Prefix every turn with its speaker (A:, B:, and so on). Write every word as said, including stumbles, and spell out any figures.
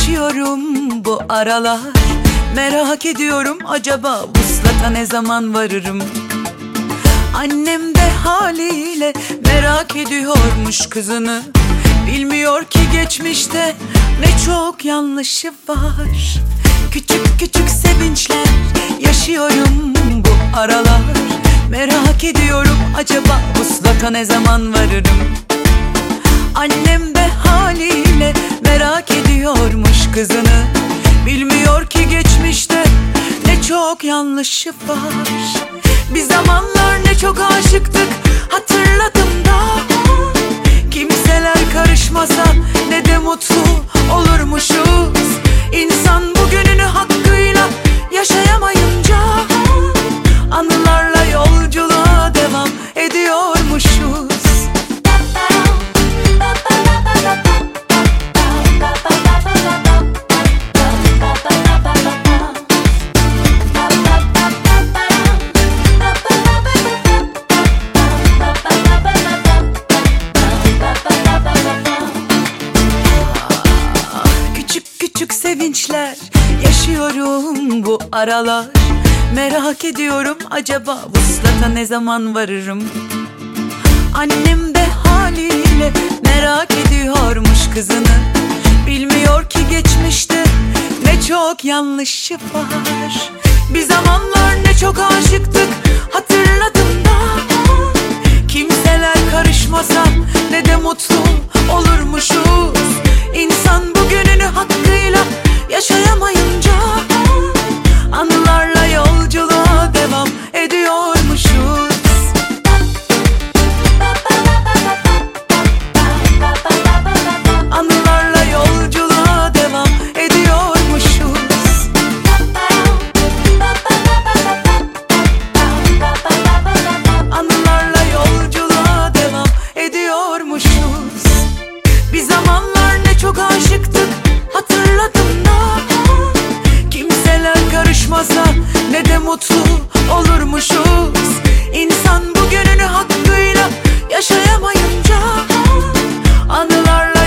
A: Yaşıyorum bu aralar, merak ediyorum acaba vuslata ne zaman varırım? Annem de haliyle merak ediyormuş kızını. Bilmiyor ki geçmişte ne çok yanlışı var. Küçük küçük sevinçler yaşıyorum bu aralar, merak ediyorum acaba vuslata ne zaman varırım? Annem de haliyle merak ediyormuş kızını. Bilmiyor ki geçmişte ne çok yanlışı var. Bir zamanlar ne çok aşıktık, hatırladım da. Kimseler karışmasa ne de mutlu olurmuşuz. İnsan bugününü hakkıyla yaşayamayınca anılarla yolculuğa devam ediyormuşuz. Küçük sevinçler yaşıyorum bu aralar, merak ediyorum acaba vuslata ne zaman varırım? Annem de haliyle merak ediyormuş kızını. Bilmiyor ki geçmişte ne çok yanlışı var. Bir zamanlar ne çok aşıktık, hatırladım da. Kimseler karışmasa ne de mutlu olurmuşuz. İnsan bugününü hakkıyla yaşayamayınca anılarla yolculuğa devam ediyormuşuz. Anılarla yolculuğa devam ediyormuşuz. Anılarla yolculuğa devam ediyormuşuz. Bir zamanlar ne çok aşıktık, hatırladım da. Kimseler karışmasa ne de mutlu olurmuşuz. İnsan bugününü hakkıyla yaşayamayınca anılarla